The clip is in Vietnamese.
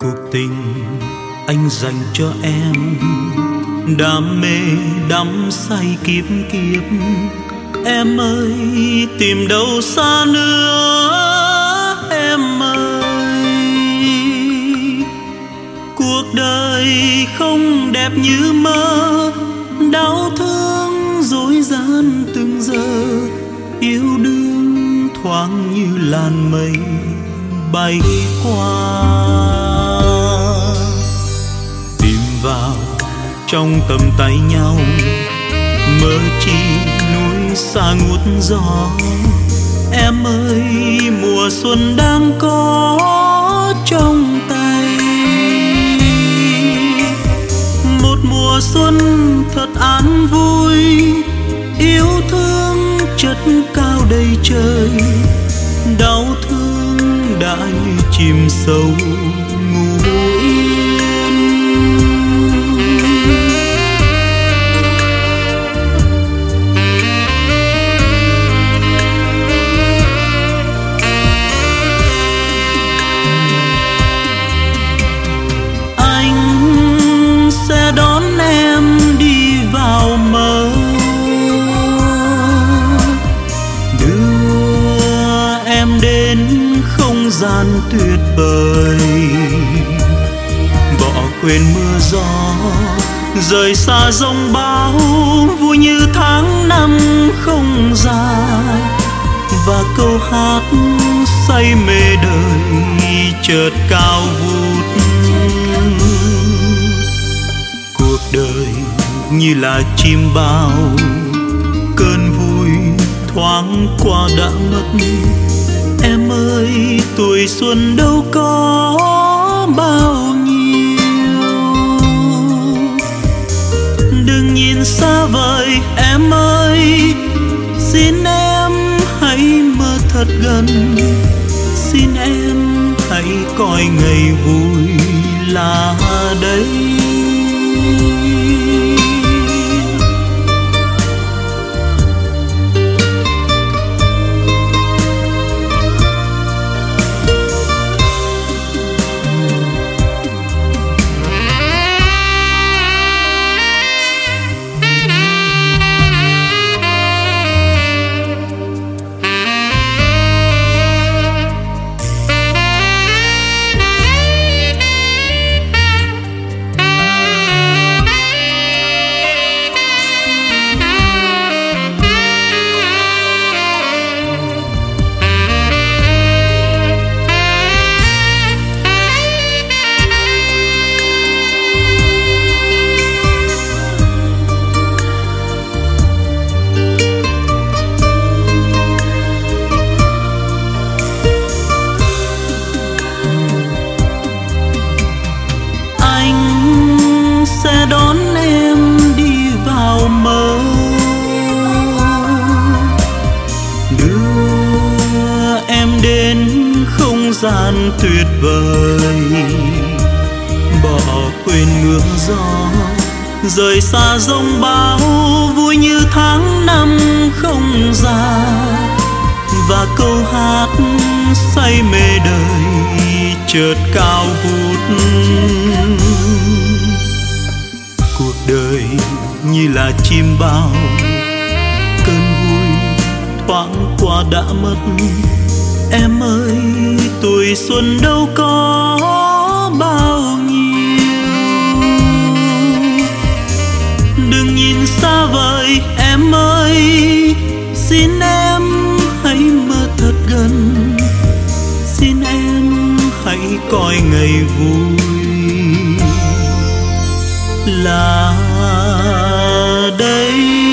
Cuộc tình anh dành cho em, đam mê đắm say kiếp kiếp. Em ơi tìm đâu xa nữa em ơi. Cuộc đời không đẹp như mơ, đau thương dối gian từng giờ. Yêu đương thoáng như làn mây bay qua. Tìm vào trong tầm tay nhau, mơ chi núi xa ngút gió. Em ơi mùa xuân đang có trong tay, một mùa xuân thật an vui. Yêu thương chất cao đầy trời, đau thương đã như chìm sâu ngủ yên. Anh sẽ đón em đi vào mơ, đưa em đến không gian tuyệt vời. Bỏ quên mưa gió, rời xa giông bão, vui như tháng năm không dài. Và câu hát say mê đời chợt cao vút. Cuộc đời như là chim bao, cơn vui thoáng qua đã mất. Em ơi tuổi xuân đâu có bao nhiêu. Đừng nhìn xa vời em ơi, xin em hãy mơ thật gần. Xin em hãy coi ngày vui là đây. Đón em đi vào mơ, đưa em đến không gian tuyệt vời. Bỏ quên mưa gió, rời xa giông bão, vui như tháng năm không dài. Và câu hát say mê đời chợt cao vút. Cuộc đời như là chim bao, cơn vui thoáng qua đã mất. Em ơi tuổi xuân đâu có bao nhiêu. Đừng nhìn xa vời em ơi, xin em hãy mơ thật gần. Xin em hãy coi ngày vui là đây.